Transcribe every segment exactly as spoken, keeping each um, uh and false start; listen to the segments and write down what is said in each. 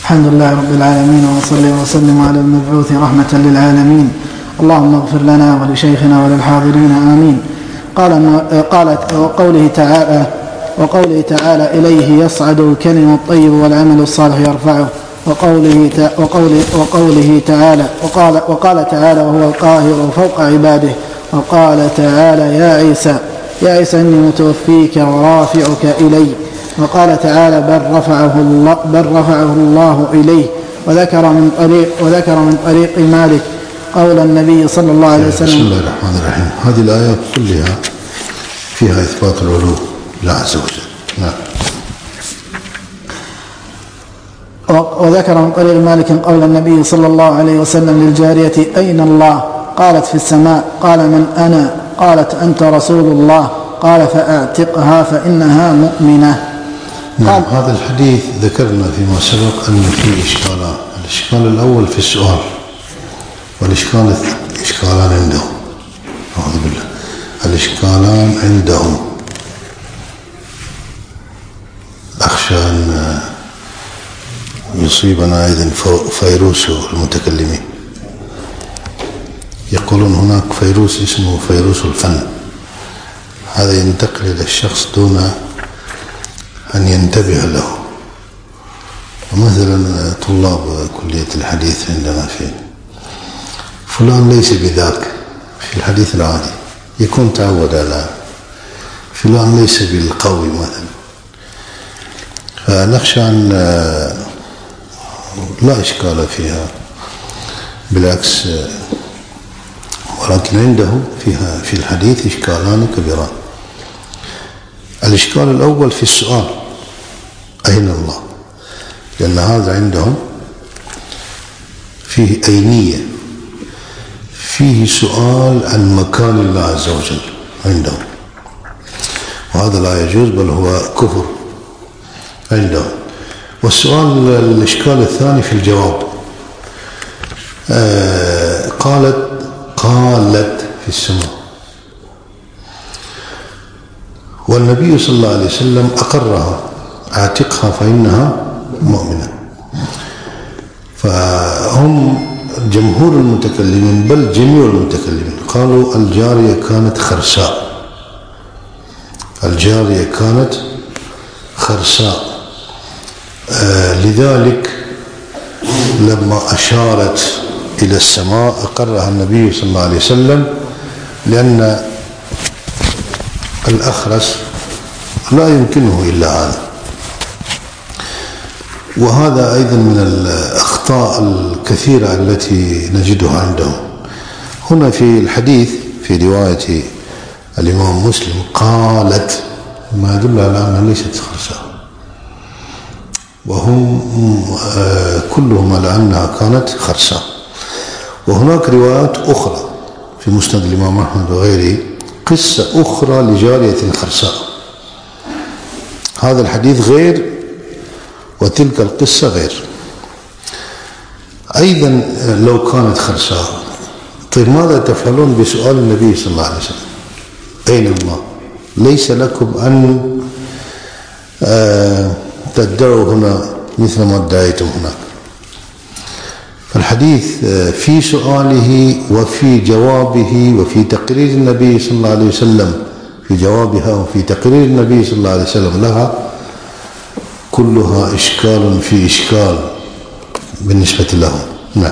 الحمد لله رب العالمين، وصلي وسلم على المبعوث رحمة للعالمين. اللهم اغفر لنا ولشيخنا وللحاضرين آمين. قال قالت وقوله تعالى وقوله تعالى إليه يصعد الكلم الطيب والعمل الصالح يرفعه. وقوله وقوله وقوله تعالى وقال وقال تعالى وهو القاهر فوق عباده. وقال تعالى يا عيسى يا عيسى إني متوفيك ورافعك إلي. وقال تعالى بل رفعه الله, بل رفعه الله إليه. وذكر من طريق وذكر من طريق مالك قول النبي صلى الله عليه وسلم. بسم الله الرحمن الرحيم. هذه الآيات كلها فيها إثبات العلو لله عز وجل. نعم. وذكر من طريق مالك قول النبي صلى الله عليه وسلم للجارية أين الله؟ قالت في السماء. قال من أنا؟ قالت أنت رسول الله. قال فأعتقها فإنها مؤمنة. نعم. هذا الحديث ذكرنا فيما سبق أن فيه إشكالان. الإشكال الأول في السؤال، والإشكال إشكالان عندهم. أعوذ بالله. الإشكالان عندهم أخشى أن يصيبنا أيضا فيروس المتكلمين. يقولون هناك فيروس اسمه فيروس الفن، هذا ينتقل إلى الشخص دون أن ينتبه له. ومثلا طلاب كلية الحديث عندنا في فلان ليس بذاك في الحديث العادي، يكون تعود على فلان ليس بالقوي مثلا، فنخشى أن لا إشكال فيها، بالعكس، ولكن عنده فيها في الحديث إشكالان كبيران. الإشكال الأول في السؤال أين الله، لأن هذا عندهم فيه أينية، فيه سؤال عن مكان الله عز وجل عندهم، وهذا لا يجوز بل هو كفر عندهم. والسؤال الإشكال الثاني في الجواب. آه قالت قالت في السماء، والنبي صلى الله عليه وسلم أقرها اعتقها فإنها مؤمنة. فهم جمهور المتكلمين بل جميع المتكلمين قالوا الجارية كانت خرساء، الجارية كانت خرساء. آه لذلك لما أشارت إلى السماء أقرها النبي صلى الله عليه وسلم، لأن الأخرس لا يمكنه إلا هذا. وهذا أيضا من الأخطاء الكثيرة التي نجدها عندهم. هنا في الحديث في رواية الإمام مسلم قالت، ما يدل على أنها ليست خرساء، وهم كلهم على أنها كانت خرساء. وهناك روايات أخرى في مسند الإمام أحمد وغيره قصة أخرى لجارية خرساء، هذا الحديث غير وتلك القصة غير. أيضا لو كانت خرساء، طيب ماذا تفعلون بسؤال النبي صلى الله عليه وسلم أين الله؟ ليس لكم أن آه تدعوا هنا مثل ما ادعيتم هناك. فالحديث في سؤاله وفي جوابه وفي تقرير النبي صلى الله عليه وسلم في جوابها وفي تقرير النبي صلى الله عليه وسلم لها كلها إشكال في إشكال بالنسبة لهم. نعم.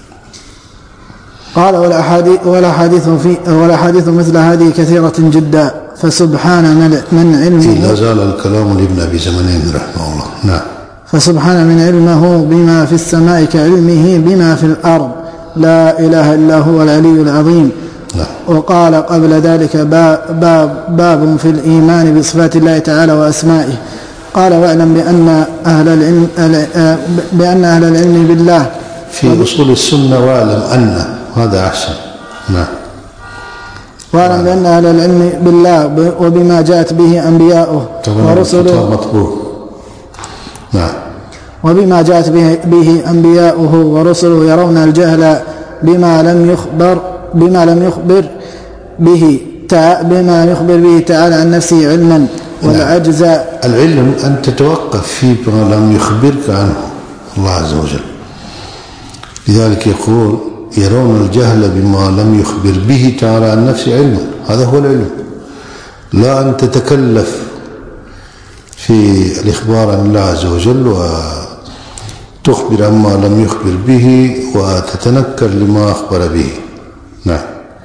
قال والأحاديث والأحاديث في والأحاديث مثل هذه كثيرة جدا، فسبحان من علمه. لا زال الكلام لابن أبي زمانين رحمه الله. نعم. فسبحان من علمه بما في السماء كعلمه بما في الأرض، لا إله إلا هو العلي العظيم. نعم. وقال قبل ذلك باب, باب, باب في الإيمان بصفات الله تعالى وأسمائه. قال واعلم بأن أهل العلم بأن أهل العلم بالله في أصول السنة، واعلم أن هذا أحسن. نعم. واعلم بأن أهل العلم بالله وبما جاءت به أنبياؤه ورسله مطبوع. نعم. وبما جاءت به, به أنبياؤه ورسله يرون الجهل بما لم يخبر بما لم يخبر به بما يخبر به تعالى عن نفسه علما، والعجز. العلم أن تتوقف في ما لم يخبرك عنه، الله عز وجل. لذلك يقول يرون الجهل بما لم يخبر به تعالى عن نفسه علما. هذا هو العلم، لا أن تتكلف في الإخبار عن الله عز وجل وتخبر عما لم يخبر به وتتنكر لما أخبر به. نعم.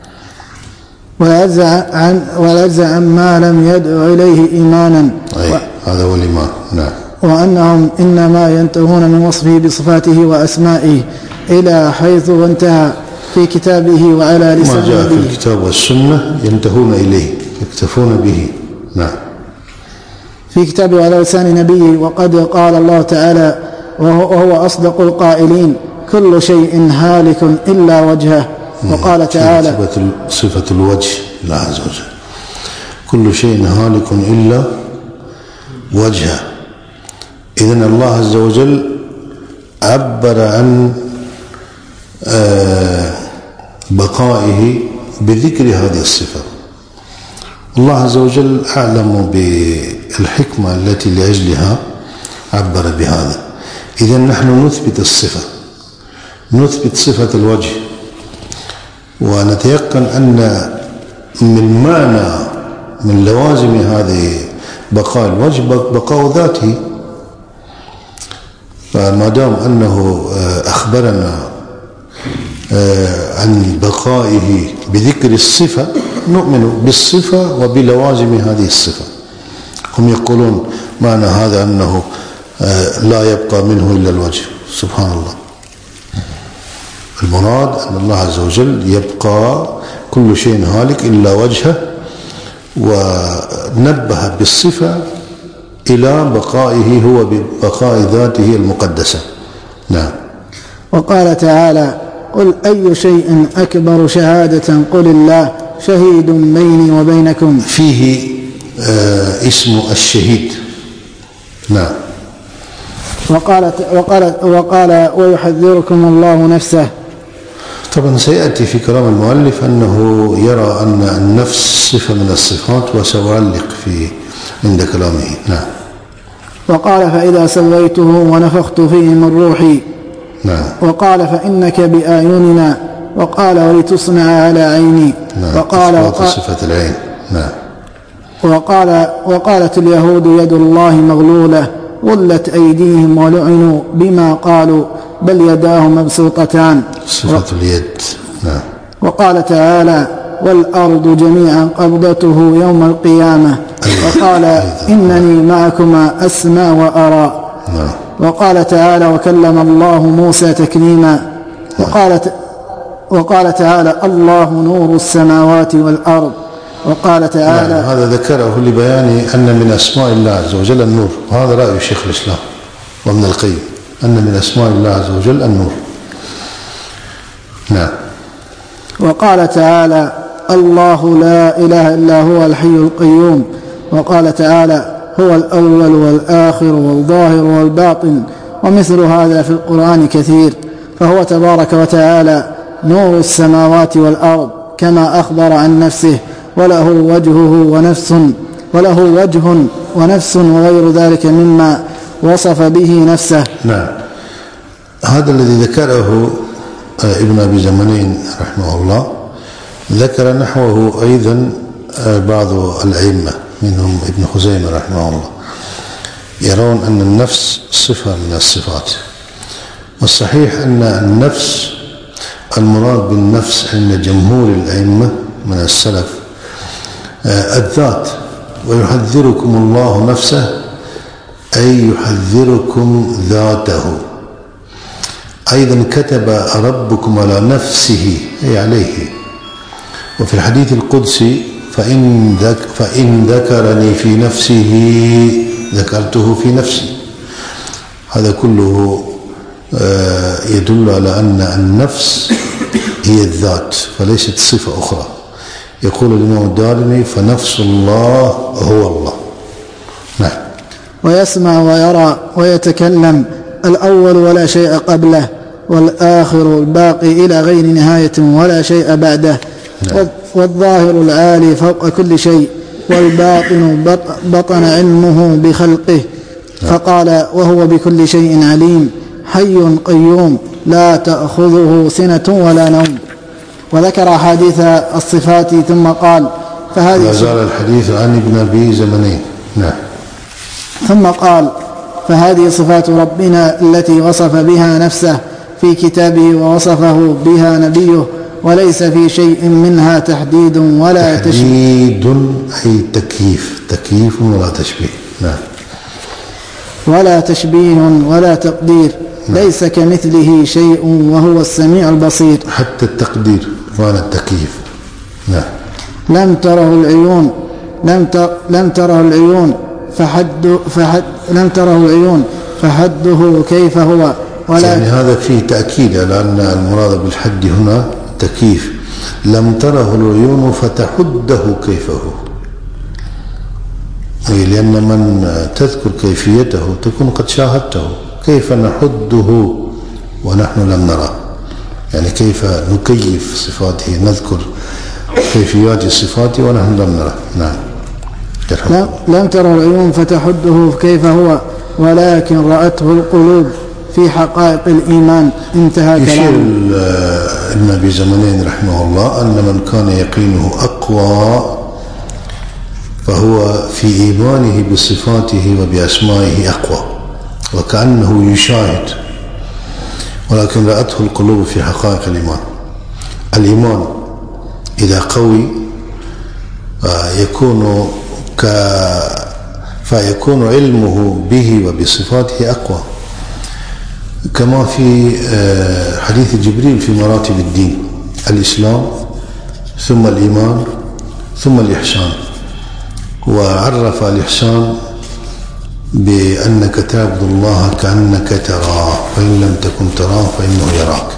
ويجزع عن ويجزع عما لم يدعو إليه إيمانا. أي و... هذا هو الإيمان. نعم. وأنهم إنما ينتهون من وصفه بصفاته وأسمائه إلى حيث انتهى في كتابه وعلى لسان ما جاء في الكتاب والسنة ينتهون إليه يكتفون به. نعم. في كتابه وعلى لسان نبيه. وقد قال الله تعالى وهو أصدق القائلين كل شيء هالك إلا وجهه. وقال تعالى صفة الوجه الله عز وجل كل شيء هالك إلا وجهه. إذن الله عز وجل عبر عن بقائه بذكر هذه الصفة. الله عز وجل أعلم بالحكمة التي لأجلها عبر بهذا. إذن نحن نثبت الصفة، نثبت صفة الوجه، ونتيقن أن من معنى من لوازم هذه بقاء الوجه بقاء ذاته. فما دام أنه أخبرنا عن بقائه بذكر الصفة نؤمن بالصفة وبلوازم هذه الصفة. هم يقولون معنى هذا أنه لا يبقى منه إلا الوجه. سبحان الله. المراد أن الله عز وجل يبقى كل شيء هالك إلا وجهه، ونبه بالصفة إلى بقائه هو ببقاء ذاته المقدسة. نعم. وقال تعالى قل أي شيء أكبر شهادة قل الله شهيد بيني وبينكم. فيه آه اسم الشهيد. نعم. وقال وقال وقال ويحذركم الله نفسه. طبعا سيأتي في كلام المؤلف أنه يرى أن النفس صفة من الصفات وسأعلق في عند كلامه. نعم. وقال فإذا سويته ونفخت فيه من روحي. نعم. وقال فإنك بآيوننا. وقال ولتصنع على عيني. نعم. وقال وقال صفة العين. نعم. وقال وقالت اليهود يد الله مغلولة غلت أيديهم ولعنوا بما قالوا بل يداه مبسوطتان. صفة اليد. نعم. وقال تعالى والأرض جميعا قبضته يوم القيامة. وقال إنني معكما أسمع وأرى. نعم. وقال تعالى وكلم الله موسى تكليما. وقال وقال تعالى الله نور السماوات والأرض. وقال تعالى نعم. هذا ذكره لبيان أن من أسماء الله عز وجل النور، وهذا رأي شيخ الإسلام وابن القيم أن من أسماء الله عز وجل النور. نعم. وقال تعالى الله لا إله إلا هو الحي القيوم. وقال تعالى هو الأول والآخر والظاهر والباطن. ومثل هذا في القرآن كثير. فهو تبارك وتعالى نور السماوات والأرض كما أخبر عن نفسه وله وجهه ونفس وله وجه ونفس وغير ذلك مما وصف به نفسه. نعم. هذا الذي ذكره ابن أبي زمانين رحمه الله ذكر نحوه أيضا بعض الأئمة منهم ابن خزيمة رحمه الله، يرون أن النفس صفة من الصفات. والصحيح أن النفس المراد بالنفس عند جمهور الأئمة من السلف الذات. ويحذركم الله نفسه أي يحذركم ذاته. أيضا كتب ربكم على نفسه أي عليه. وفي الحديث القدسي فإن, ذك فإن ذكرني في نفسه ذكرته في نفسي. هذا كله يدل على أن النفس هي الذات فليست صفة أخرى. يقول الإمام الدارمي فنفس الله هو الله. نعم. ويسمع ويرى ويتكلم الأول ولا شيء قبله والآخر الباقي إلى غير نهاية ولا شيء بعده. نعم. والظاهر العالي فوق كل شيء والباطن بطن علمه بخلقه. نعم. فقال وهو بكل شيء عليم. حي قيوم لا تأخذه سنة ولا نوم. وذكر أحاديث الصفات ثم قال فهذه لا زال الحديث عن ابن أبي زمنين. نعم. ثم قال فهذه صفات ربنا التي وصف بها نفسه في كتابه ووصفه بها نبيه، وليس في شيء منها تحديد ولا تحديد أي تكييف، تكييف ولا تشبيه. نعم. ولا تشبيه ولا تقدير. نعم. ليس كمثله شيء وهو السميع البصير. حتى التقدير معنى التكييف. نعم. لم تره العيون لم لم تره العيون فحد فحد لم تره العيون فحده كيف هو. ولا يعني هذا فيه تأكيد على أن المراد بالحد هنا تكييف. لم تره العيون فتحده كيف هو، لأن من تذكر كيفيته تكون قد شاهدته. كيف نحده ونحن لم نره؟ يعني كيف نكيف صفاته، نذكر كيفيات صفاته ونحن لم نره. نعم. لم تره العيون فتحده كيف هو، ولكن رأته القلوب في حقائق الإيمان. انتهى كلامه. يشير ابن أبي زمنين رحمه الله أن من كان يقينه أقوى فهو في إيمانه بصفاته وبأسمائه أقوى، وكأنه يشاهد، ولكن رأته القلوب في حقائق الإيمان. الإيمان إذا قوي يكون ك فيكون علمه به وبصفاته أقوى، كما في حديث جبريل في مراتب الدين: الإسلام ثم الإيمان ثم الإحسان. وعرف الإحسان بأنك تعبد الله كأنك تراه، فإن لم تكن تراه فإنه يراك.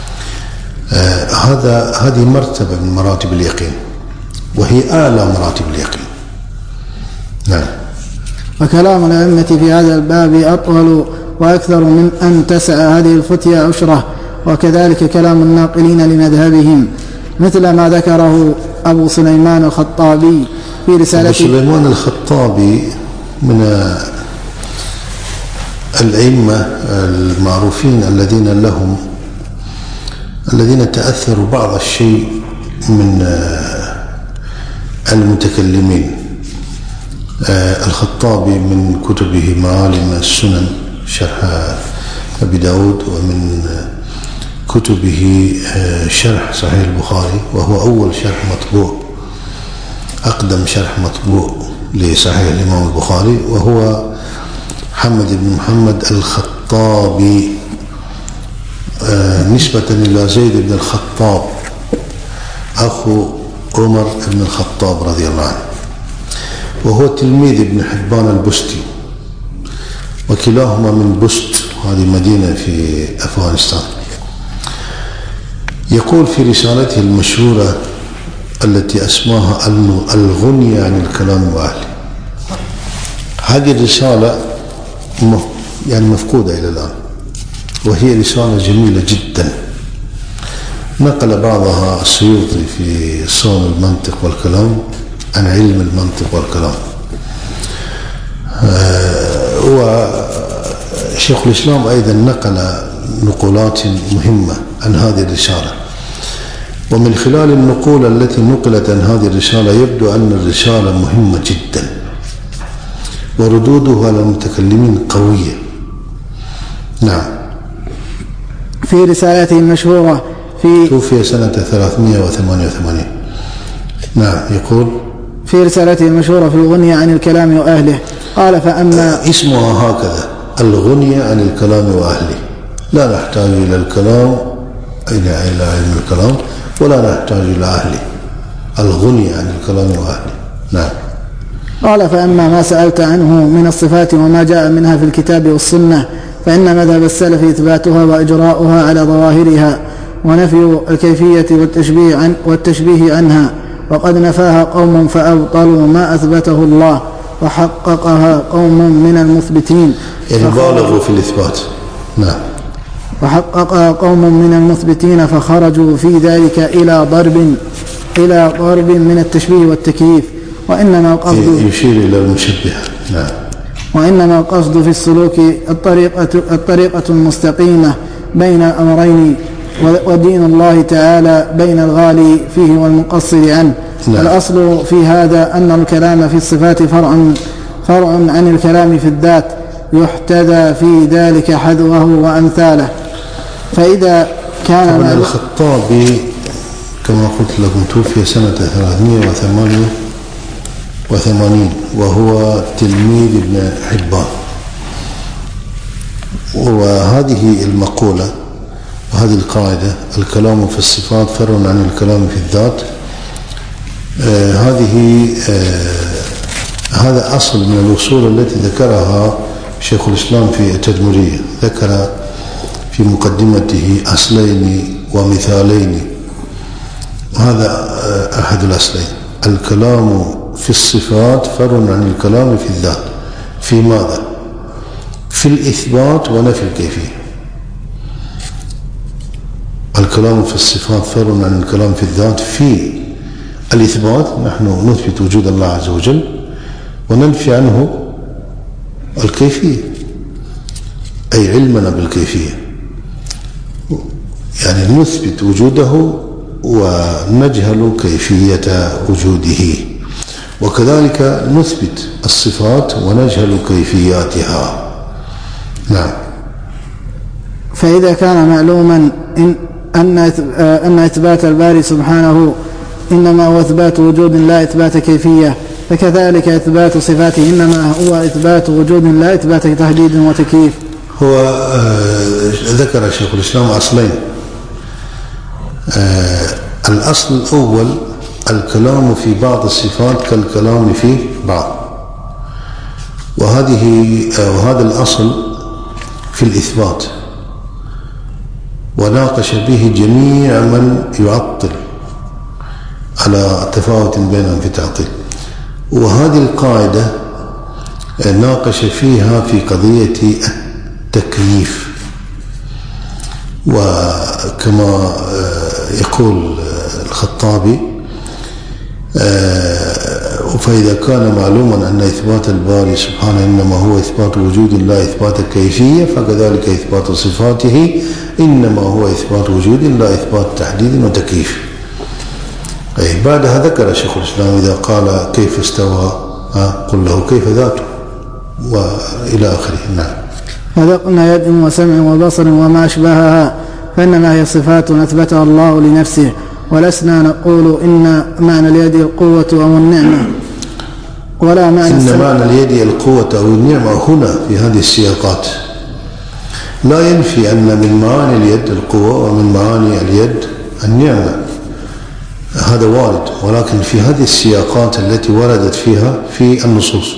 هذا هذه مرتبة من مراتب اليقين، وهي أعلى مراتب اليقين. نعم. وكلام الأئمة في هذا الباب أطول وأكثر من أن تسع هذه الفتية عشرة، وكذلك كلام الناقلين لمذهبهم، مثل ما ذكره أبو سليمان الخطابي في رسالته. أبو سليمان الخطابي من الأئمة المعروفين الذين لهم الذين تأثروا بعض الشيء من المتكلمين. الخطابي من كتبه معالم السنن شرح أبي داود، ومن كتبه شرح صحيح البخاري، وهو أول شرح مطبوع، أقدم شرح مطبوع لصحيح الإمام البخاري، وهو محمد بن محمد الخطابي نسبة إلى زيد بن الخطاب أخو عمر بن الخطاب رضي الله عنه، وهو تلميذ ابن حبان البستي، وكلاهما من بست، هذه مدينة في أفغانستان. يقول في رسالته المشهورة التي أسماها الغنية عن الكلام وأهله. هذه الرسالة يعني مفقودة إلى الآن، وهي رسالة جميلة جدا. نقل بعضها السيوطي في صون المنطق والكلام عن علم المنطق والكلام. وشيخ الإسلام أيضا نقل نقولات مهمة عن هذه الرسالة، ومن خلال النقول التي نقلت عن هذه الرسالة يبدو أن الرسالة مهمة جدا، وردودها على المتكلمين قوية. نعم. في رسالته المشهورة في توفي سنة ثلاثمائة وثمانية وثمانين. نعم. يقول في رسالته المشهورة في الغنية عن الكلام وأهله، قال فأما اسمها هكذا: الغنية عن الكلام وأهله. لا نحتاج إلى الكلام إلى إلى علم الكلام، ولا نحتاج إلى أهله. الغنية عن الكلام وأهله. نعم. قال فأما ما سألت عنه من الصفات وما جاء منها في الكتاب والسنة، فإن مذهب السلف إثباتها وإجراؤها على ظواهرها، ونفي الكيفية والتشبيه, عن والتشبيه عنها، وقد نفاها قوم فأبطلوا ما أثبته الله، وحققها قوم من المثبتين يعني بالغوا في الإثبات. نعم. وحققها قوم من المثبتين فخرجوا في ذلك إلى ضرب إلى ضرب من التشبيه والتكييف، وإنما القصد يشير إلى المشبهة. نعم. وإنما القصد في السلوك الطريقة, الطريقة المستقيمة بين أمرين، ودين الله تعالى بين الغالي فيه والمقصر عنه. لا. الأصل في هذا أن الكلام في الصفات فرع, فرع عن الكلام في الذات، يحتذى في ذلك حذوه وأمثاله. فإذا كان طبعا الخطابي كما قلت لكم توفي سنة ثلاثمائة وثمانية وثمانين وهو تلميذ ابن حبان. وهذه المقولة وهذه القاعدة الكلام في الصفات فرع عن الكلام في الذات، آه هذه آه هذا أصل من الأصول التي ذكرها شيخ الإسلام في التدمرية. ذكر في مقدمته أصلين ومثالين، هذا آه أحد الأصلين. الكلام في الصفات فرع عن الكلام في الذات. في ماذا؟ في الإثبات ونفي الكيفية. الكلام في الصفات فرع عن الكلام في الذات. في الإثبات نحن نثبت وجود الله عز وجل وننفي عنه الكيفية، أي علمنا بالكيفية، يعني نثبت وجوده ونجهل كيفية وجوده. وكذلك نثبت الصفات ونجهل كيفياتها. نعم. فإذا كان معلوما إن أن أن إثبات الباري سبحانه إنما هو إثبات وجود لا إثبات كيفية، فكذلك إثبات صفاته إنما هو إثبات وجود لا إثبات تحديد وتكييف. هو آه ذكر شيخ الإسلام أصلين. آه الأصل الأول الكلام في بعض الصفات كالكلام في بعض، وهذه آه وهذا الأصل في الإثبات، وناقش به جميع من يعطل على تفاوت بينهم في التعطيل. وهذه القاعدة ناقش فيها في قضية التكييف. وكما يقول الخطابي: فإذا كان معلوما أن إثبات الباري سبحانه إنما هو إثبات وجود لا إثبات الكيفية، فكذلك إثبات صفاته إنما هو إثبات وجود لا إثبات تحديد وتكييف. أي بعدها ذكر شيخ الإسلام: إذا قال كيف استوى قل له كيف ذاته، وإلى آخره. نعم. فذقنا يد وسمع وبصر وما أشبهها، فإنما هي صفات أثبتها الله لنفسه، ولسنا نقول إن معنى اليد القوة أو النعمة، ولا معنى إن معنى اليد القوة أو النعمة هنا في هذه السياقات لا ينفي أن من معاني اليد القوة ومن معاني اليد النعمة، هذا وارد، ولكن في هذه السياقات التي وردت فيها في النصوص.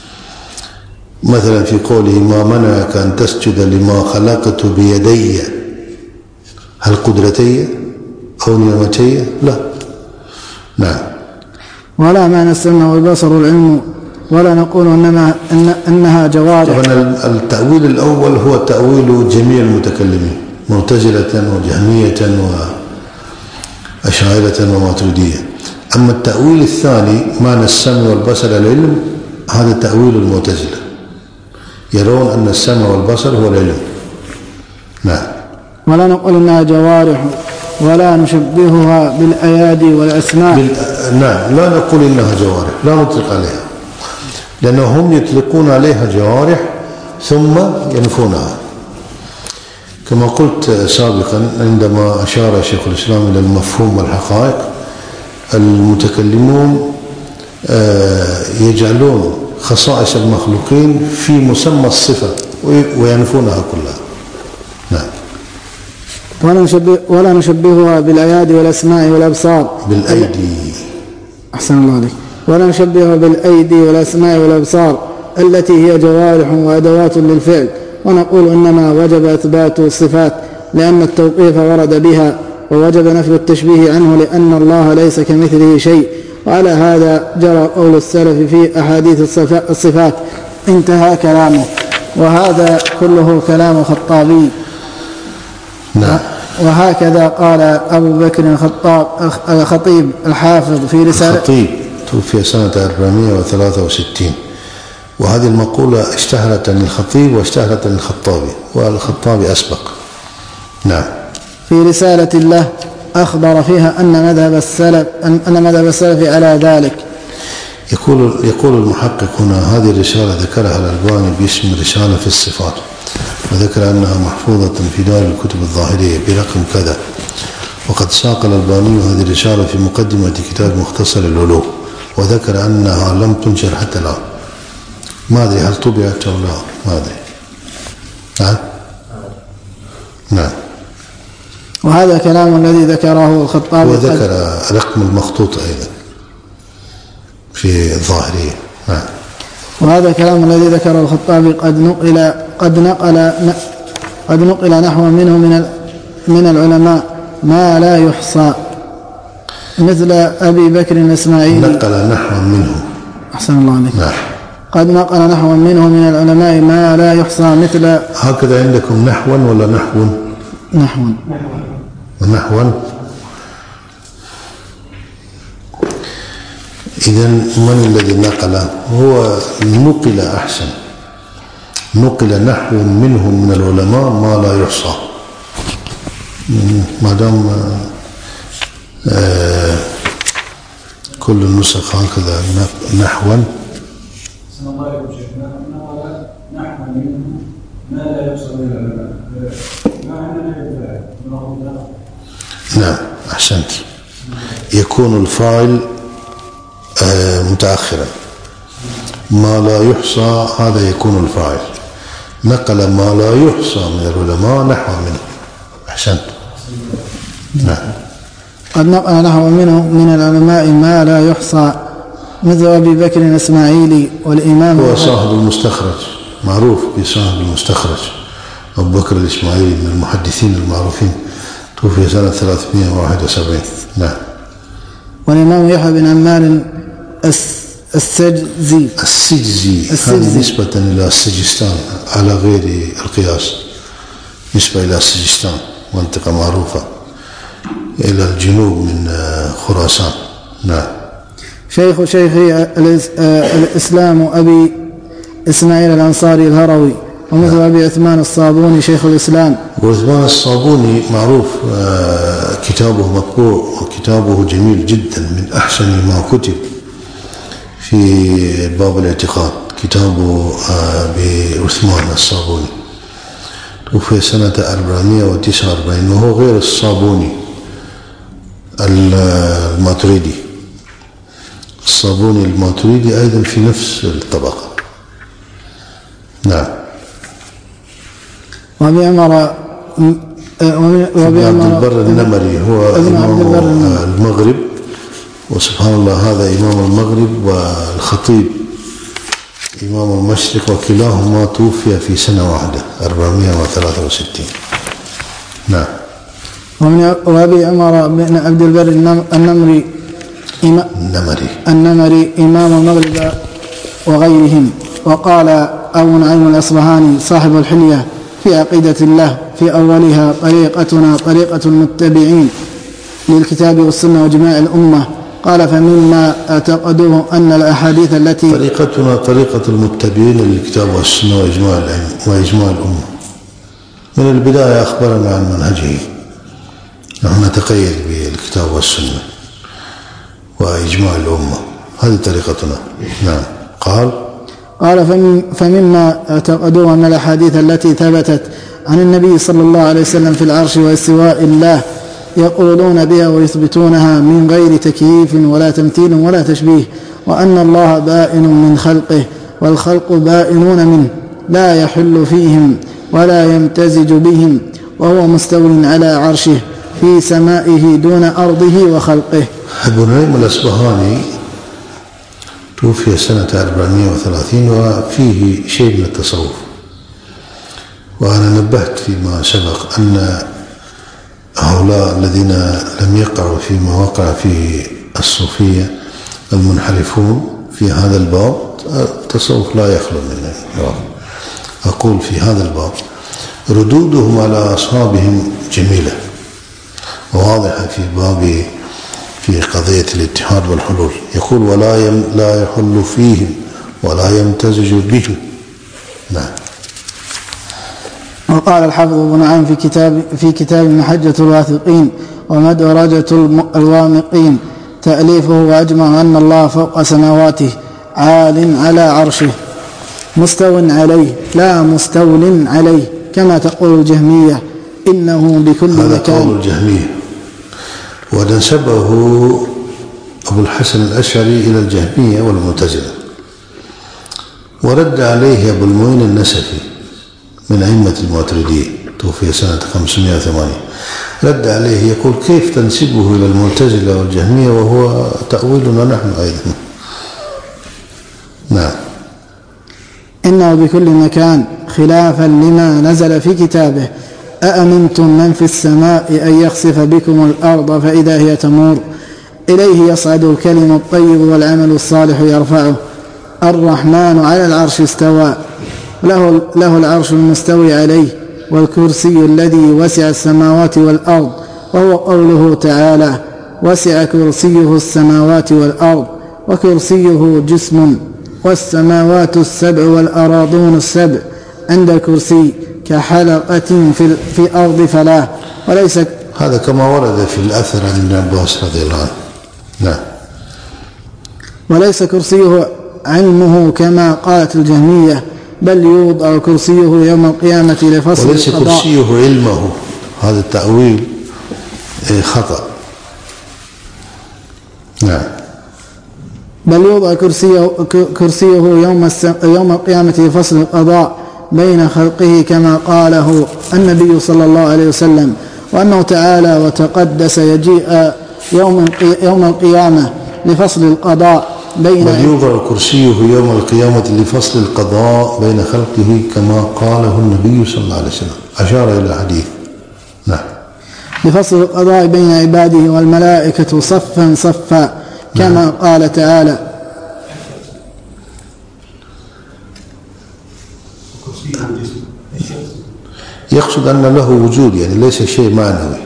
مثلا في قوله: ما منعك أن تسجد لما خلقت بيدي، هل قدرتي أو نعمتي؟ لا. نعم. ولا معنى السمع والبصر والعلم، ولا نقول إنما إن إنها جوارح. طبعا التأويل الأول هو تأويل جميع المتكلمين، معتزلة وجهمية وأشاعرة وماتريدية. أما التأويل الثاني معنى السمع والبصر العلم، هذا تأويل المعتزلة، يرون أن السمع والبصر هو العلم. نعم. ولا نقول إنها جوارح، ولا نشبهها بالأيادي والأسماء. بال... نعم، لا نقول إنها جوارح، لا نطلق عليها، لأنهم يطلقون عليها جوارح ثم ينفونها. كما قلت سابقا عندما أشار شيخ الإسلام إلى المفهوم والحقائق، المتكلمون يجعلون خصائص المخلوقين في مسمى الصفة وينفونها كلها. نعم. ولا نشبه ولا نشبهها بالأيادي والأسماء والأبصار. بالأيدي. أحسن الله عليك. ولا نشبهها بالأيدي والأسماء والأبصار التي هي جوارح وأدوات للفعل، ونقول إنما وجب إثبات الصفات لأن التوقيف ورد بها، ووجب نفي التشبيه عنه لأن الله ليس كمثله شيء. وعلى هذا جرى قول السلف في أحاديث الصفات. انتهى كلامه. وهذا كله كلام خطابي. نعم. وهكذا قال أبو بكر الخطاب الخطيب الحافظ في رسالة الخطيب توفي سنة أربعمائة وثلاثة وستين وهذه المقولة اشتهرت عن الخطيب واشتهرت عن الخطابي، والخطابي أسبق. نعم. في رسالة له أخبر فيها أن مذهب السلف أن مذهب السلف على ذلك. يقول يقول المحقق هنا: هذه الرسالة ذكرها الألباني باسم رسالة في الصفات، وذكر أنها محفوظة في دار الكتب الظاهرية برقم كذا، وقد ساق الألباني هذه الرسالة في مقدمة كتاب مختصر العلوم، وذكر أنها لم تنشر حتى الآن. ما أدري هل طبعت أو لا، ما أدري. نعم. نعم. وهذا كلام الذي ذكره الخطابي، وذكر رقم المخطوط أيضا في الظاهرية. نعم. وهذا كلام الذي ذكره الخطابي قد نقل قد نقل قد نقل نحو منه من من العلماء ما لا يحصى، مثل أبي بكر الإسماعيلي. نقل نحو منه. أحسن الله عليك. نعم. قد نقل نحو منه من العلماء ما لا يحصى، مثل. هكذا عندكم نحوا ولا نحو؟ نحو. نحوا. إذن من الذي نقل؟ هو نقل أحسن، نقل نحو منه من العلماء ما لا يحصى. ما دام آه كل النسخ هكذا نحوا. نعم أحسنت. يكون الفاعل آه متأخرا، ما لا يحصى هذا يكون الفاعل. نقل ما لا يحصى من العلماء نحو منه. أحسنت. نعم. قد نقل نحو منه من العلماء ما لا يحصى، مثل أبي بكر الإسماعيلي والإمام. هو صاحب المستخرج، معروف بصاحب المستخرج، أبو بكر الإسماعيلي من المحدثين المعروفين، توفي سنة ثلاثمائة وواحد وسبعين. نعم. والإمام يحيى بن عمار السجزي السجزي هذا نسبة إلى السجستان على غير القياس، نسبة إلى السجستان، منطقة معروفة إلى الجنوب من خراسان. نعم. شيخ شيخ الإسلام أبي إسماعيل الأنصاري الهروي، ومثل نعم. أبي عثمان الصابوني شيخ الإسلام. وعثمان الصابوني معروف، كتابه مطبوع وكتابه جميل جدا، من أحسن ما كتب في باب الاعتقاد كتابه بعثمان الصابوني، توفي سنة أربعمائة وتسعة وأربعين، وهو غير الصابوني الماتريدي. الصابوني الماتريدي أيضا في نفس الطبقة. نعم. وأبي عمر وأبي عبد البر النمري هو إمام المغرب، وسبحان الله هذا إمام المغرب والخطيب إمام المشرق، وكلاهما توفي في سنة واحدة أربعمائة وثلاثة وستين. نعم. وأبي عمر بن عبد البر النمري النمري النمري إمام المغرب وغيرهم. وقال أبو نعيم الأصبهاني صاحب الحلية في عقيدة الله في أولها: طريقتنا طريقة المتبعين للكتاب والسنة وجماع الأمة. قال: فمما اعتقدوه أن الأحاديث التي طريقتنا طريقة المتبعين للكتاب والسنة وإجماع وإجماع الأمة. من البداية أخبرنا عن منهجه، نحن نتقيد بالكتاب والسنة وإجماع الأمة، هذه طريقتنا. نعم. قال قال فمما اعتقدوه أن الأحاديث التي ثبتت عن النبي صلى الله عليه وسلم في العرش واستواء الله يقولون بها ويثبتونها من غير تكييف ولا تمثيل ولا تشبيه، وأن الله بائن من خلقه والخلق بائنون منه، لا يحل فيهم ولا يمتزج بهم، وهو مستو على عرشه في سمائه دون أرضه وخلقه. أبو نعيم الأصبهاني توفي سنة أربعمائة وثلاثين، وفيه شيء من التصوف. وأنا نبهت فيما سبق أن هؤلاء الذين لم يقعوا فيما وقع فيه الصوفية المنحرفون في هذا الباب، التصوف لا يخلو منه. أقول في هذا الباب ردودهم على أصحابهم جميلة وواضحة في باب في قضية الاتحاد والحلول. يقول: ولا لا يحل فيهم ولا يمتزج به. نعم. وقال الحافظ ابن عام في كتاب في كتاب محجة الواثقين ومدرجة الوامقين تأليفه وأجمع أن الله فوق سماواته عال على عرشه مستو عليه لا مستول عليه كما تقول الجهمية إنه بكل هذا مكان. قول الجهمية، ونسبه أبو الحسن الأشعري إلى الجهمية والمعتزلة، ورد عليه أبو المعين النسفي من أئمة المعترضين توفي سنة خمسمائة وثمانين، رد عليه يقول كيف تنسبه إلى المعتزلة والجهمية وهو تأويلنا نحن أيضا. نعم. إنه بكل مكان خلافا لما نزل في كتابه أأمنتم من في السماء أن يخسف بكم الأرض فإذا هي تمور إليه يصعد الكلم الطيب والعمل الصالح يرفعه الرحمن على العرش استوى له, له العرش المستوي عليه والكرسي الذي وسع السماوات والأرض وهو قوله تعالى وسع كرسيه السماوات والأرض وكرسيه جسم والسماوات السبع والأراضون السبع عند الكرسي كحلقة في, في أرض فلاه وليس. هذا كما ورد في الأثر عن ابن عباس رضي الله عنه. نعم. وليس كرسيه علمه كما قالت الجهمية بل يوضع كرسيه يوم القيامة لفصل وليس القضاء. كرسيه علمه، هذا التأويل خطأ. نعم. بل يوضع كرسيه, كرسيه يوم, يوم القيامة لفصل القضاء بين خلقه كما قاله النبي صلى الله عليه وسلم وأنه تعالى وتقدس يجيء يوم, يوم القيامة لفصل القضاء بين. بل يوضع كرسيه يوم القيامة لفصل القضاء بين خلقه كما قاله النبي صلى الله عليه وسلم، أشار إلى حديث. نعم. لفصل القضاء بين عباده والملائكة صفا صفا كما نعم. قال تعالى يقصد أن له وجود، يعني ليس شيء معنوي.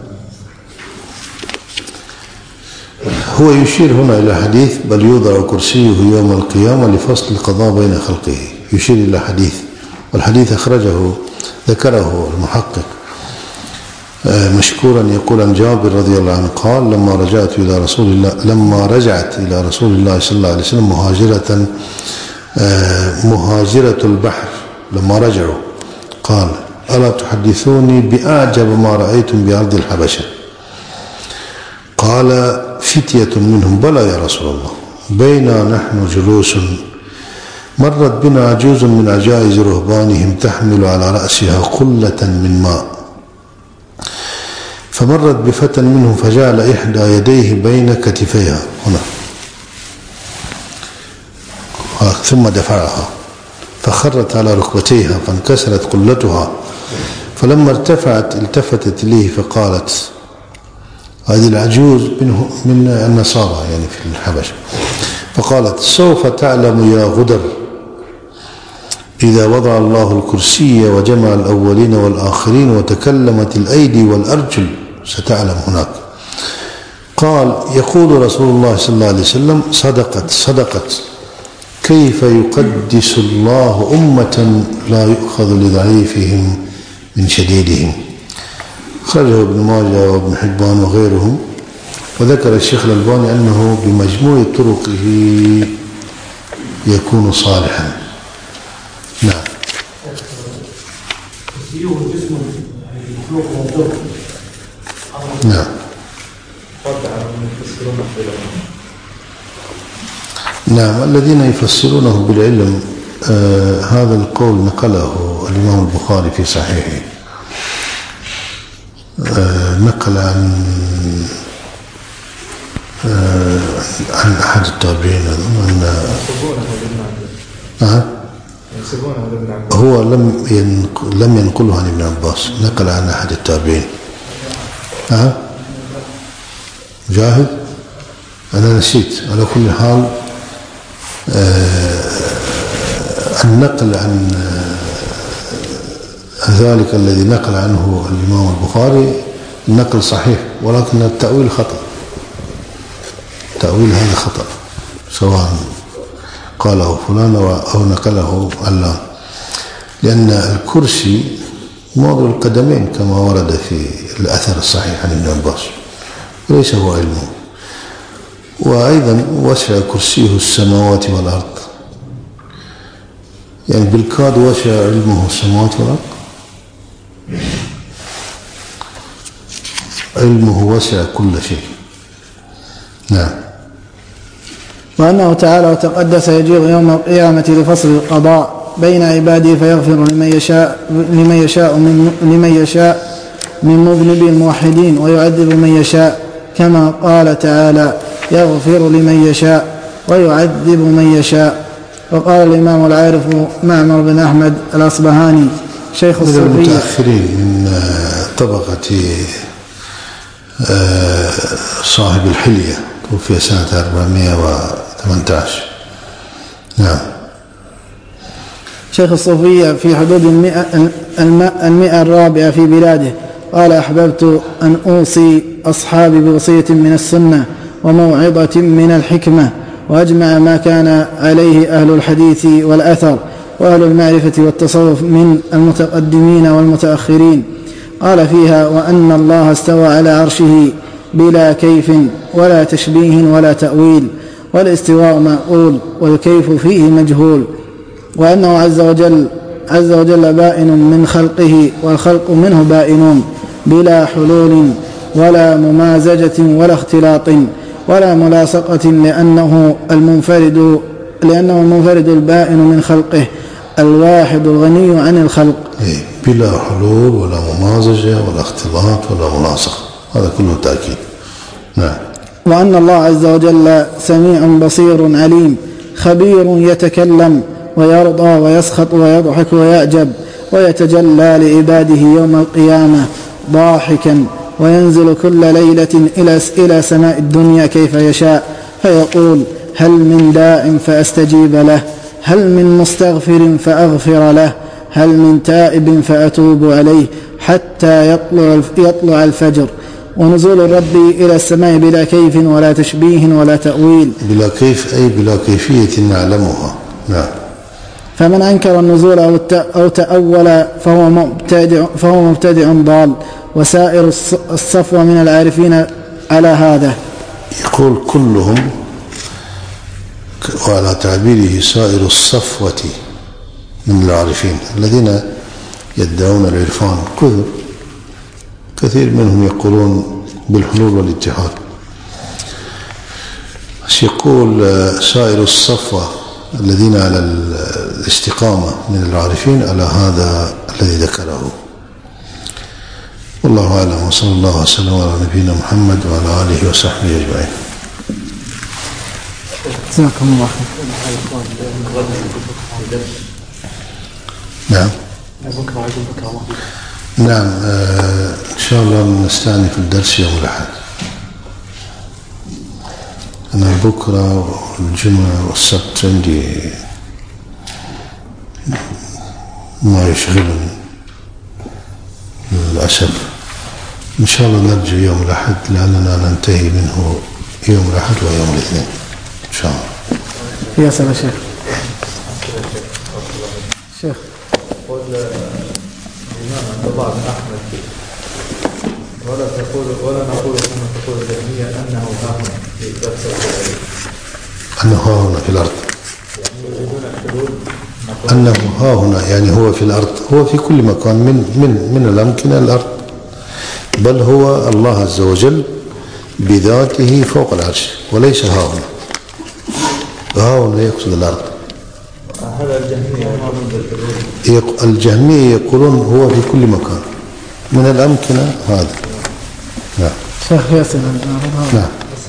هو يشير هنا إلى حديث بل يوضع كرسيه يوم القيامة لفصل القضاء بين خلقه، يشير إلى حديث، والحديث أخرجه ذكره المحقق مشكورا يقول عن جابر رضي الله عنه قال لما رجعت إلى رسول الله لما رجعت إلى رسول الله صلى الله عليه وسلم مهاجرة مهاجرة البحر، لما رجعوا قال ألا تحدثوني بأعجب ما رأيتم بأرض الحبشة؟ قال فتية منهم بلى يا رسول الله، بينا نحن جلوس مرت بنا عجوز من عجائز رهبانهم تحمل على رأسها قلة من ماء، فمرت بفتى منهم فجعل إحدى يديه بين كتفيها هنا ثم دفعها فخرت على ركبتيها فانكسرت قلتها، فلما ارتفعت التفتت إليه فقالت، هذه العجوز منه من النصارى يعني في الحبشة، فقالت سوف تعلم يا غدر إذا وضع الله الكرسي وجمع الأولين والآخرين وتكلمت الأيدي والأرجل ستعلم هناك. قال يقول رسول الله صلى الله عليه وسلم صدقت صدقت كيف يقدس الله أمة لا يؤخذ لضعيفهم من شديدهم. خرجه ابن ماجه وابن حبان وغيرهم، وذكر الشيخ الألباني أنه بمجموع طرقه يكون صالحا. نعم. نعم. نعم. الذين يفسرونه بالعلم آه هذا القول نقله الإمام البخاري في صحيحه، آه نقل عن آه عن أحد التابعين أن آه هو لم ينقل لم ينقله عن ابن عباس، نقل عن أحد التابعين. ها مجاهد أنا نسيت. على كل حال آه النقل عن آه ذلك الذي نقل عنه الإمام البخاري النقل صحيح، ولكن التأويل خطأ، التأويل هذا خطأ، سواء قاله فلان أو نقله علان، لأن الكرسي موضع القدمين كما ورد في الأثر الصحيح عن ابن عباس، وليس هو علمه. وأيضا وسع كرسيه السماوات والأرض، يعني بالكاد وسع علمه السماوات والأرض، علمه وسع كل شيء. نعم. وأنه تعالى وتقدس يجيء يوم القيامة لفصل القضاء بين عباده فيغفر لمن يشاء لمن يشاء من لمن يشاء من مذنبي الموحدين ويعذب من يشاء، كما قال تعالى: يغفر لمن يشاء ويعذب من يشاء. وقال الإمام العارف معمر بن أحمد الأصبهاني شيخ الصوفية من المتأخرين من طبقة صاحب الحلية، توفي سنة أربعمائة وثمانية عشر. نعم. شيخ الصوفية في حدود المئة, المئة الرابعة في بلاده قال: أحببت أن أوصي أصحابي بوصية من السنة وموعظة من الحكمة، وأجمع ما كان عليه أهل الحديث والأثر وأهل المعرفة والتصوف من المتقدمين والمتأخرين. قال فيها: وأن الله استوى على عرشه بلا كيف ولا تشبيه ولا تأويل، والاستواء معقول والكيف فيه مجهول، وأنه عز وجل عز وجل بائن من خلقه والخلق منه بائنون بلا حلول ولا ممازجة ولا اختلاط ولا ملاصقة، لأنه المنفرد لأنه المنفرد البائن من خلقه الواحد الغني عن الخلق، بلا حلول ولا ممازجة ولا اختلاط ولا ملاصقة، هذا كله تأكيد. نعم. وأن الله عز وجل سميع بصير عليم خبير يتكلم ويرضى ويسخط ويضحك ويعجب، ويتجلى لعباده يوم القيامة ضاحكا، وينزل كل ليلة إلى سماء الدنيا كيف يشاء، فيقول: هل من داع فأستجيب له، هل من مستغفر فأغفر له، هل من تائب فأتوب عليه، حتى يطلع, يطلع الفجر. ونزول الرب إلى السماء بلا كيف ولا تشبيه ولا تأويل. بلا كيف أي بلا كيفية نعلمها. نعم. فمن أنكر النزول أو تأول فهو مبتدع, فهو مبتدع ضال، وسائر الصفوة من العارفين على هذا. يقول كلهم، وعلى تعبيره سائر الصفوة من العارفين الذين يدعون العرفان كثر، كثير منهم يقولون بالحلول والاتحاد. يقول سائر الصفوة الذين على الاستقامة من العارفين على هذا الذي ذكره. والله أعلم، وصلى الله وسلم على نبينا محمد وعلى آله وصحبه أجمعين. جزاكم الله خير. نعم. نعم آه إن شاء الله نستأنف الدرس يوم الأحد. أنا بكرة والجمعة والسبت عندي ما يشغلني للأسف. إن شاء الله نرجع يوم الأحد لأننا ننتهي منه يوم الأحد ويوم الاثنين إن شاء الله. يا سلام شيخ. شيخ قول الإمام عبد الله بن أحمد: ولا تقول ولا نقول كما تقول الجهمية أنه ها هنا في درس أنه ها هنا في الأرض، أنه ها هنا يعني هو في الأرض، هو في كل مكان من من من الأمكنة الأرض، بل هو الله عز وجل بذاته فوق العرش وليس ها هنا. ها هنا يقصد الأرض. هذا الجهمية الجهمية يقولون هو في كل مكان من الأمكنة هذا. نعم. شيخ ياسر. نعم.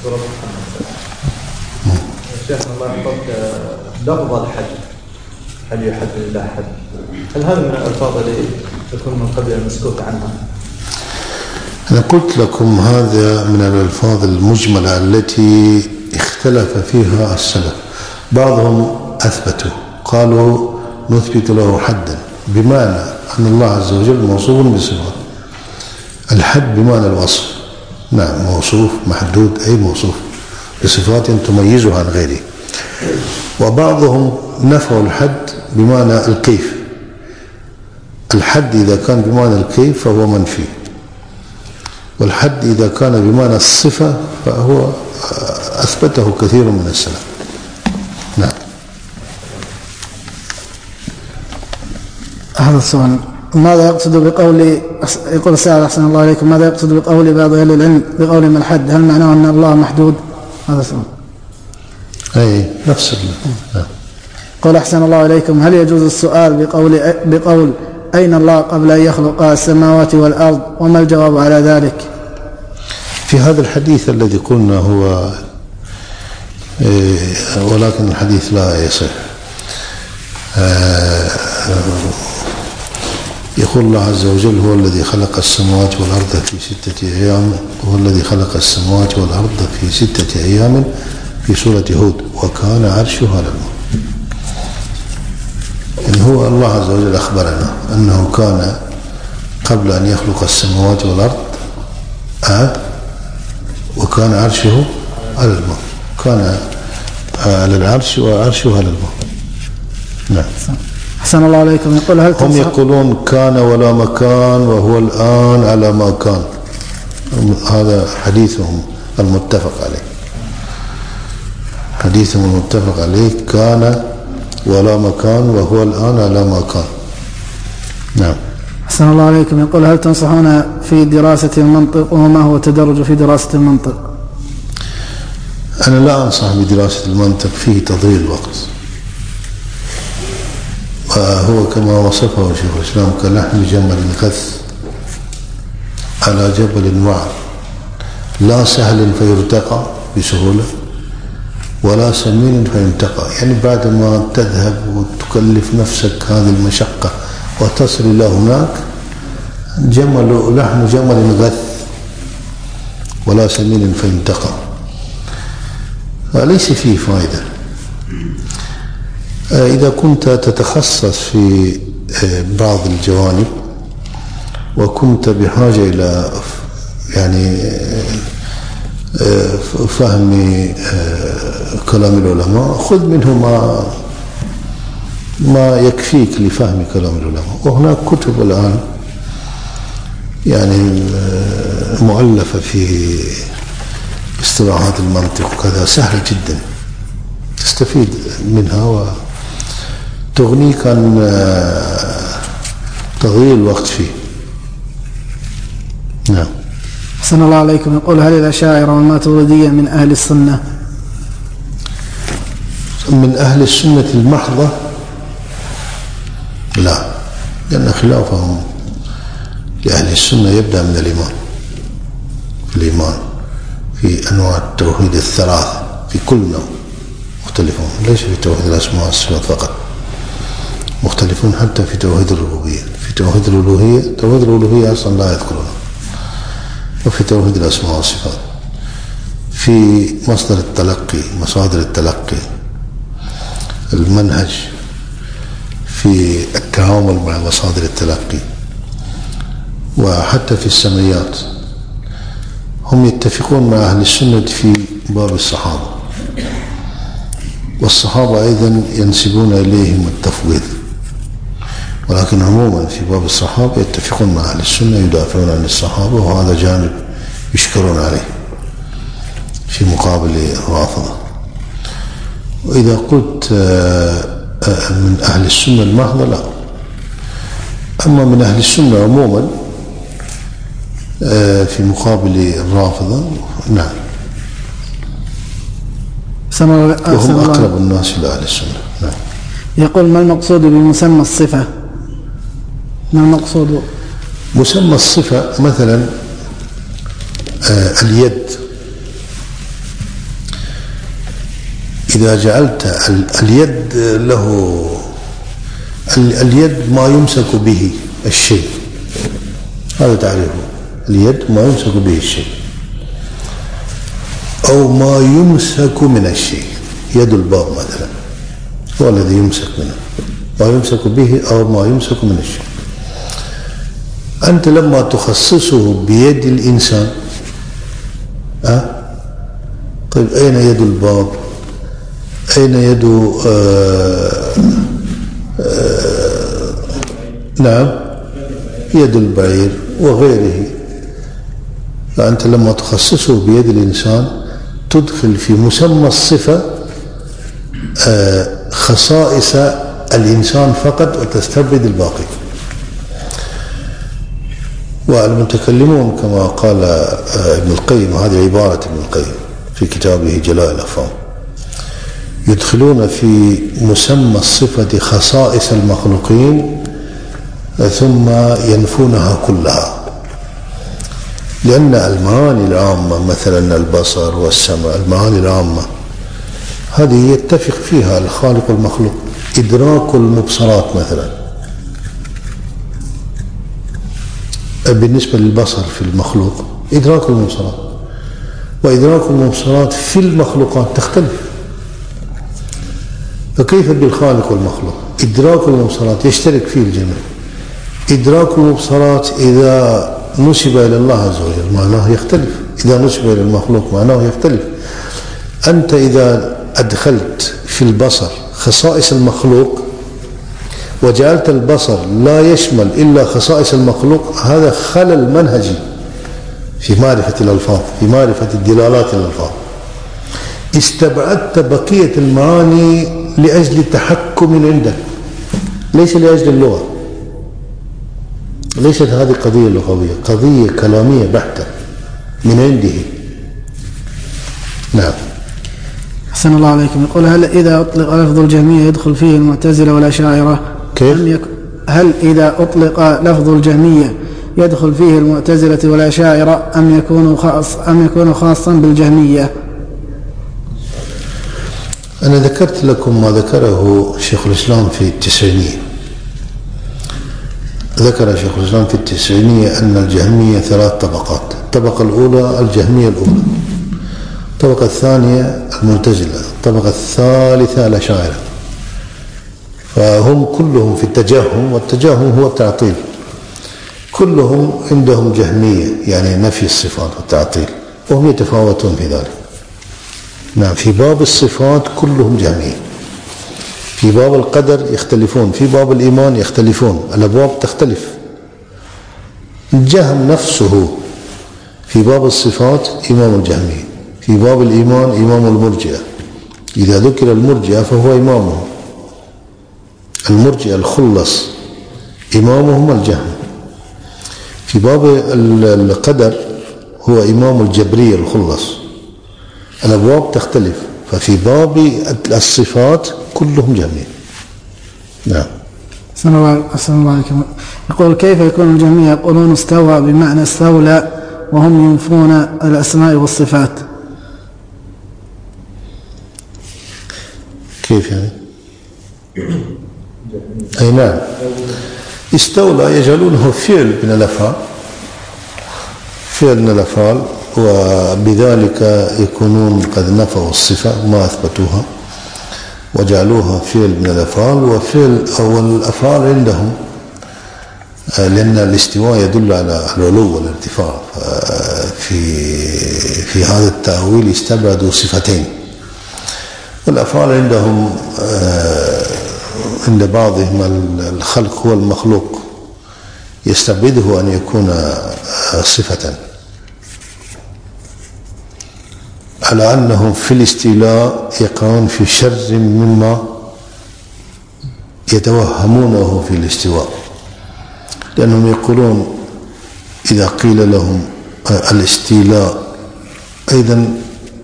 شيخنا الله يحفظك، لفظ الحج هل يحد لله حد؟ هل هذا من الألفاظ اللي تكون من قبل المسكوت عنها؟ أنا قلت لكم هذا من الألفاظ المجملة التي اختلف فيها السلف. بعضهم أثبتوا قالوا نثبت له حدا، بمعنى أن الله عز وجل موصوف بصفات. الحد بمعنى الوصف، نعم، موصوف محدود أي موصوف بصفات تميزه عن غيره. وبعضهم نفوا الحد بمعنى الكيف. الحد إذا كان بمعنى الكيف فهو منفي، والحد إذا كان بمعنى الصفة فهو أثبته كثير من السلف. نعم. هذا السؤال: ماذا يقصد بقول، يقول السائل أحسن الله إليكم، ماذا يقصد بقول بعض أهل العلم بقولهم الحد؟ هل معناه أن الله محدود؟ هذا السؤال. أي نفس الله. قول أحسن الله إليكم: هل يجوز السؤال بقول بقول أين الله قبل أن يخلق السماوات والأرض؟ وما الجواب على ذلك؟ في هذا الحديث الذي قلنا هو ولكن الحديث لا يصح. يقول الله عز وجل: هو الذي خلق السماوات والأرض في ستة أيام هو الذي خلق السماوات والأرض في ستة أيام في سورة هود وكان عرشه على الماء. يعني هو الله عز وجل أخبرنا أنه كان قبل أن يخلق السماوات والأرض أه وكان عرشه على الماء، كان على العرش وعرشه على الماء. نعم. أحسن الله عليكم. يقول: هل هم يقولون كان ولا مكان وهو الآن على ما كان. هذا حديثهم المتفق عليه، حديثهم المتفق عليه كان ولا مكان وهو الآن على ما كان. نعم. أحسن الله عليكم. يقول: هل تنصحون في دراسة المنطق؟ وما هو التدرج في دراسة المنطق؟ أنا لا أنصح بدراسة المنطق، فيه تضييع الوقت، وهو كما وصفه شيخ الإسلام كلحم جمل غث على جبل وعر، لا سهل فيرتقى بسهولة ولا سمين فينتقى. يعني بعد ما تذهب وتكلف نفسك هذه المشقة وتصل إلى هناك، جمل لحم جمل غث ولا سمين فينتقى، ليس فيه فائدة. إذا كنت تتخصص في بعض الجوانب وكنت بحاجة إلى يعني فهم كلام العلماء، خذ منه ما ما يكفيك لفهم كلام العلماء. وهناك كتب الآن يعني مؤلفة في اصطلاحات المنطق وكذا، سهل جدا تستفيد منها وتغنيك عن تضييع الوقت فيه. نعم. أحسن الله عليكم. يقول: هل الأشاعرة والماتريدية من أهل السنة؟ من أهل السنة المحضة لا، لأن خلافهم لأهل السنة يبدأ من الإيمان. في الإيمان في أنواع التوحيد الثلاثة في كل نوع مختلفون، ليس في توحيد الأسماء والصفات فقط، مختلفون حتى في توحيد الربوبية. في توحيد الألوهية، توحيد الألوهية أصلا لا يذكرونه، وفي توحيد الأسماء والصفات، في مصدر التلقي، مصادر التلقي، المنهج، في التعامل مع مصادر التلقي، وحتى في السميات. هم يتفقون مع أهل السنة في باب الصحابة، والصحابة أيضا ينسبون إليهم التفويض، ولكن عموما في باب الصحابة يتفقون مع أهل السنة، يدافعون عن الصحابة، وهذا جانب يشكرون عليه في مقابل الرافضة. وإذا قلت من أهل السنة المحضة لا، أما من أهل السنة عموما في مقابل الرافضة نعم، وهم أقرب الناس إلى أهل السنة. نعم. يقول: ما المقصود بمسمى الصفة؟ ما المقصود؟ مسمى الصفة مثلا آه اليد، إذا جعلت اليد له اليد ما يمسك به الشيء، هذا تعريفه. اليد ما يمسك به الشيء أو ما يمسك من الشيء. يد الباب مثلا هو الذي يمسك منه، ما يمسك به أو ما يمسك من الشيء. أنت لما تخصصه بيد الإنسان أه؟ طيب أين يد الباب؟ أين يد آه آه نعم يد البعير وغيره. فأنت لما تخصصه بيد الإنسان تدخل في مسمى الصفة آه خصائص الإنسان فقط وتستبعد الباقي. والمتكلمون كما قال ابن القيم، هذه عبارة ابن القيم في كتابه جلاء الأفهام، يدخلون في مسمى الصفة خصائص المخلوقين ثم ينفونها كلها، لأن المعاني العامة مثلا البصر والسمع، المعاني العامة هذه يتفق فيها الخالق والمخلوق. إدراك المبصرات مثلا بالنسبة للبصر في المخلوق إدراك المبصرات، وإدراك المبصرات في المخلوقات تختلف. فكيف بالخالق والمخلوق؟ إدراك المبصرات يشترك فيه الجميع. إدراك المبصرات إذا نسب إلى الله عز وجل معناه يختلف، إذا نسب إلى المخلوق معناه يختلف. أنت إذا أدخلت في البصر خصائص المخلوق وجعلت البصر لا يشمل إلا خصائص المخلوق، هذا خلل منهجي في معرفة الألفاظ، في معرفة الدلالات الألفاظ. استبعدت بقية المعاني لأجل تحكم عندك، ليس لأجل اللغة. ليست هذه قضية لغوية، قضية كلامية بحتة من عنده. نعم. أحسن الله عليكم. يقول هل إذا أطلق لفظ الجهمية يدخل فيه المعتزلة والأشاعرة؟ كيف؟ يك... هل إذا أطلق لفظ الجهمية يدخل فيه المعتزلة والأشاعرة أم يكون خاص أم يكون خاصا بالجهمية؟ أنا ذكرت لكم ما ذكره شيخ الإسلام في التسعينية. ذكر شيخ الإسلام في التسعينية أن الجهمية ثلاث طبقات. الطبقة الأولى الجهمية الأولى، الطبقة الثانية المعتزلة، الطبقة الثالثة الأشاعرة. فهم كلهم في التجهم، والتجهم هو التعطيل. كلهم عندهم جهمية يعني نفي الصفات والتعطيل، وهم يتفاوتون في ذلك. نعم، في باب الصفات كلهم جهمية، في باب القدر يختلفون، في باب الإيمان يختلفون، الأبواب تختلف. الجهم نفسه في باب الصفات إمام الجهمية، في باب الإيمان إمام المرجئة. إذا ذكر المرجئة فهو إمامهم. المرجئة الخلص إمامهم الجهم. في باب القدر هو إمام الجبرية الخلص. الأبواب تختلف. ففي باب الصفات كلهم جميع. نعم. أحسن الله عليكم. يقول كيف يكون الجميع يقولون استوى بمعنى استولى وهم ينفون الأسماء والصفات؟ كيف يعني؟ أي نعم، استولى يجعلونه فعل من الأفعال، فعل من الأفعال، وبذلك يكونون قد نفوا الصفة ما أثبتوها وجعلوها فعل من الأفعال. وفعل أو الأفعال عندهم لأن الاستواء يدل على العلو والارتفاع، في في هذا التأويل استبعدوا صفتين. والأفعال عندهم عند بعضهم الخلق هو المخلوق، يستبعده أن يكون صفة، على أنهم في الاستيلاء يقعون في شر مما يتوهمونه في الاستواء، لأنهم يقولون إذا قيل لهم الاستيلاء أيضا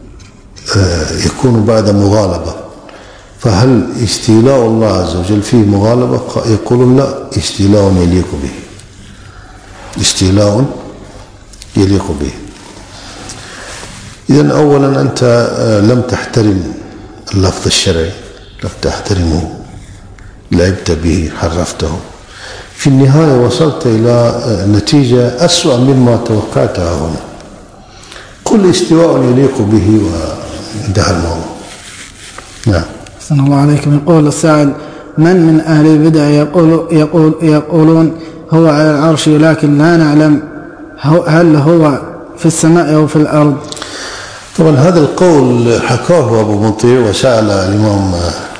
يكون بعد مغالبة، فهل استيلاء الله عز وجل فيه مغالبة؟ يقولون لا، استيلاء يليق به، استيلاء يليق به. إذن أولا أنت لم تحترم اللفظ الشرعي، لم تحترمه، لعبت به، حرفته، في النهاية وصلت إلى نتيجة أسوأ مما توقعتها هنا. كل استواء يليق به وانتهى الموضوع. نعم. أحسن الله عليكم. يقول السائل من من أهل البدع يقول يقول يقولون هو على العرش لكن لا نعلم هل هو في السماء أو في الأرض؟ طبعا هذا القول حكاه أبو مطيع وسأل الإمام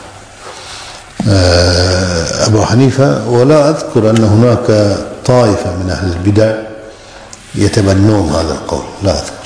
أبو حنيفة، ولا أذكر أن هناك طائفة من أهل البدع يتبنون هذا القول، لا أذكر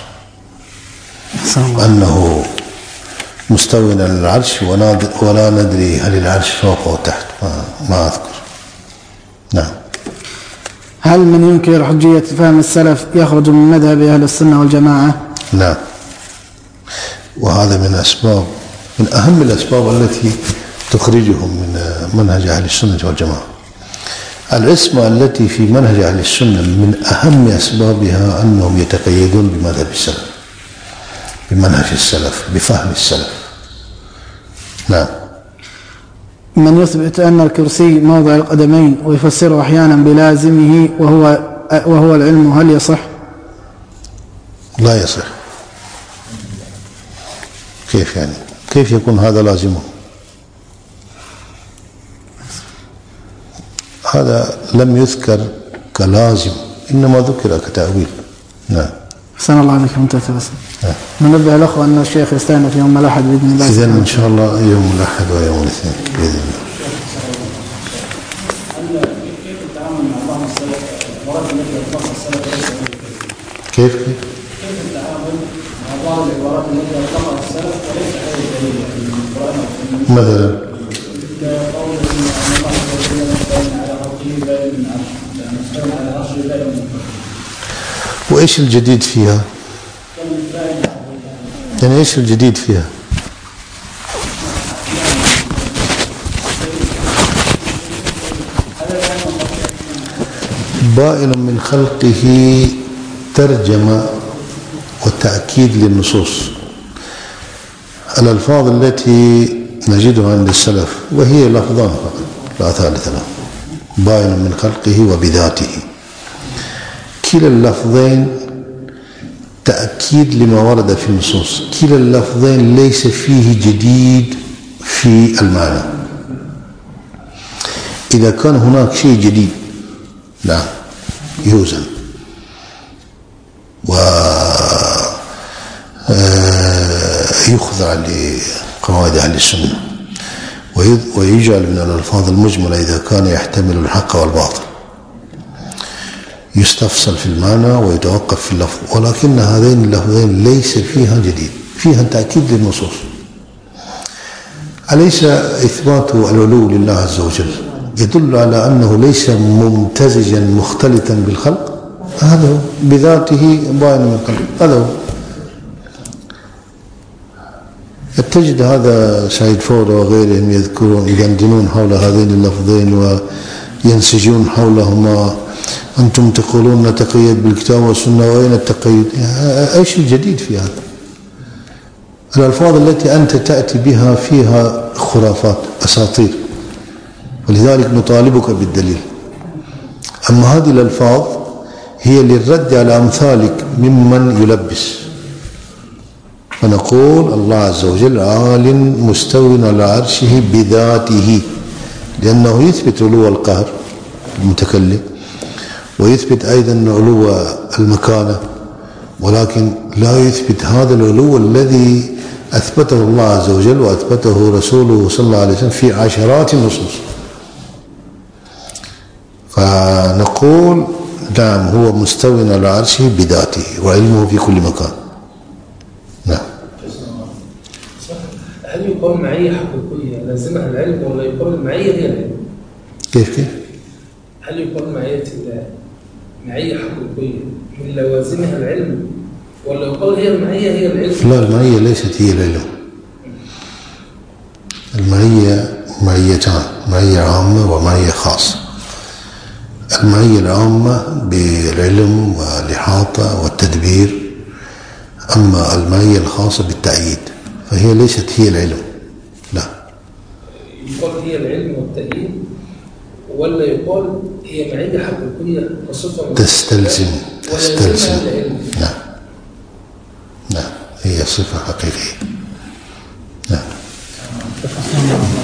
أنه مستوى على العرش ولا ندري هل العرش فوق أو تحت، ما, ما أذكر. نعم. هل من ينكر حجية فهم السلف يخرج من مذهب أهل السنة والجماعة؟ نعم، وهذا من أسباب من أهم الأسباب التي تخرجهم من منهج أهل السنة والجماعة. العصمة التي في منهج أهل السنة من أهم أسبابها أنهم يتقيدون بمذهب السلف، بمنهج السلف، بفهم السلف. نعم. من يثبت أن الكرسي موضع القدمين ويفسره أحيانا بلازمه وهو وهو العلم، هل يصح؟ لا يصح. كيف يعني؟ كيف يكون هذا لازمه؟ هذا لم يذكر كلازم، إنما ذكر كتأويل. نعم. أحسن الله عليك. ممتاز. بس ننبه الأخوة أن الشيخ يستأنف يوم الأحد بإذن الله. إذن إن شاء الله يوم الأحد ويوم الاثنين بإذن الله. كيف التعامل مع بعض السلف العبارات التي أطلقها السلف ليس كيف كيف؟ كيف التعامل مع بعض العبارات التي أطلقها السلف وليس عليه دليل، يعني من القرآن مثلا كقول أن الله عز وجل مستوى على عرشه دائما عرشه، مستوى على عرشه دائما. وإيش الجديد فيها؟ يعني إيش الجديد فيها؟ بائن من خلقه ترجمة وتأكيد للنصوص. الألفاظ التي نجدها عند السلف وهي لفظان فقط لا ثالث له، بائن من خلقه وبذاته. كلا اللفظين تأكيد لما ورد في النصوص، كلا اللفظين ليس فيه جديد في المعنى. إذا كان هناك شيء جديد لا يوزن ويخضع لقواعد أهل السنة، ويجعل من الألفاظ المجملة إذا كان يحتمل الحق والباطل، يستفصل في المعنى ويتوقف في اللفظ. ولكن هذين اللفظين ليس فيها جديد، فيها تأكيد للنصوص. أليس إثبات العلو لله عز وجل يدل على أنه ليس ممتزجا مختلطا بالخلق؟ هذا هو بذاته باين من القلب، هذا هو. تجد هذا سعيد فوري وغيرهم يذكرون يدندنون حول هذين اللفظين وينسجون حولهما. أنتم تقولون نتقيد بالكتاب والسنة، وأين التقيد؟ إيش الجديد في هذا؟ الألفاظ التي أنت تأتي بها فيها خرافات، أساطير، ولذلك نطالبك بالدليل. أما هذه الألفاظ هي للرد على أمثالك ممن يلبس، فنقول الله عز وجل عال مستو على عرشه بذاته، لأنه يثبت علو القهر المتكلم، ويثبت أيضا علو المكانة، ولكن لا يثبت هذا العلو الذي أثبته الله عز وجل وأثبته رسوله صلى الله عليه وسلم في عشرات النصوص. فنقول نعم هو مستوى على عرشه بذاته وعلمه في كل مكان. نعم. هل يقال معية حقيقية لازمها العلم، ولا يقال المعية هي العلم؟ كيف كيف؟ هل يقال معية الله معية حقيقية من لوازمها العلم، ولا يقال هي المعية هي العلم؟ لا، المعية ليست هي العلم. المعية معيتان، معية عامة ومعية خاصة. المعية العامة بالعلم والإحاطة والتدبير، أما المعية الخاصة بالتأييد فهي ليست هي العلم. لا، يقال هي العلم والتأييد، ولا يقال هي معية حقيقية وصفة تستلزم تستلزم نعم نعم هي صفة حقيقية. نعم.